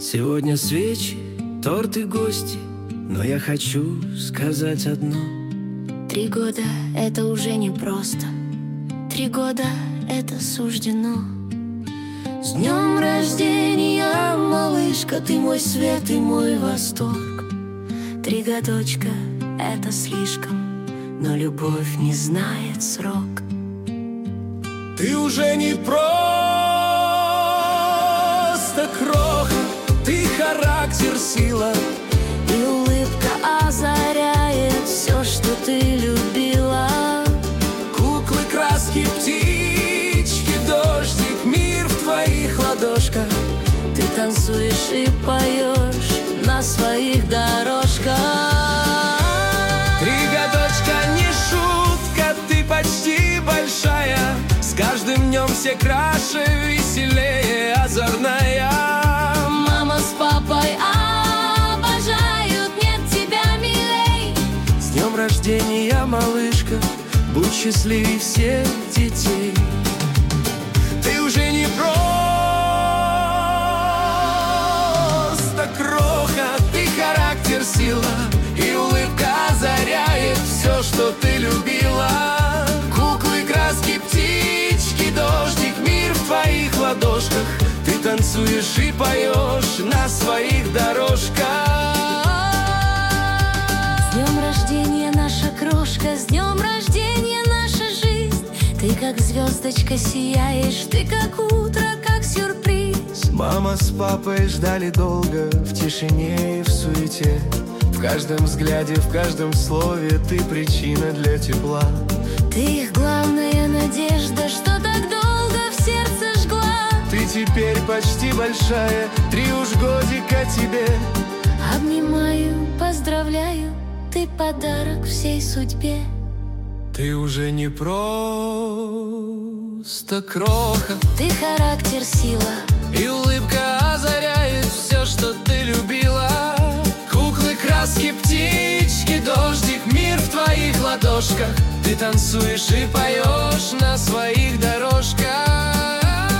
Сегодня свечи, торт и гости, но я хочу сказать одно. 3 года — это уже не просто. 3 года — это суждено. С днем рождения, малышка, ты мой свет и мой восторг. 3 годочка — это слишком, но любовь не знает срок. Ты уже не просто кроха, ты характер, сила. И улыбка озаряет все, что ты любила. Куклы, краски, птички, дождик, мир в твоих ладошках. Ты танцуешь и поешь на своих дорожках. 3 годочка не шутка, ты почти большая. С каждым днем все краше, веселее, озорная. Мама с папой обожают, нет тебя милей. С днем рождения, малышка, будь счастливей всех детей. Ты уже не просто кроха, ты характер, сила. И улыбка озаряет все, что ты любила. Куклы, краски, птички, дождик, мир в твоих ладошках. Ты танцуешь и поешь на своих дорожках. С днем рождения, наша крошка, с днем рождения, наша жизнь. Ты как звездочка сияешь, ты как утро, как сюрприз. Мама с папой ждали долго, в тишине и в суете. В каждом взгляде, в каждом слове ты причина для тепла. Ты их главная надежда, что так долго в сердце жгла. Ты теперь почти большая, 3 уж годика тебе. Обнимаю, поздравляю, ты подарок всей судьбе. Ты уже не просто кроха, Ты характер, сила. и улыбка озаряет все, что ты любила. Куклы, краски, птички, дождик, мир в твоих ладошках. Ты танцуешь и поешь на своих дорожках.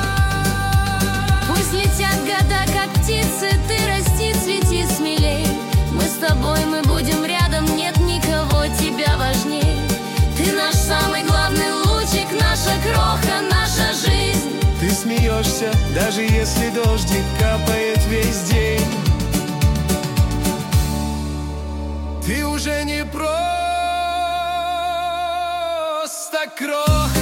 Пусть летят года, как птицы, ты расти, цвети смелей. Мы с тобой, мы будем рядом, нет никого тебя важней. Ты наш самый главный лучик, наша кроха, наша жизнь. Ты смеешься, даже если дождик капает весь день. Ты уже не просто кроха.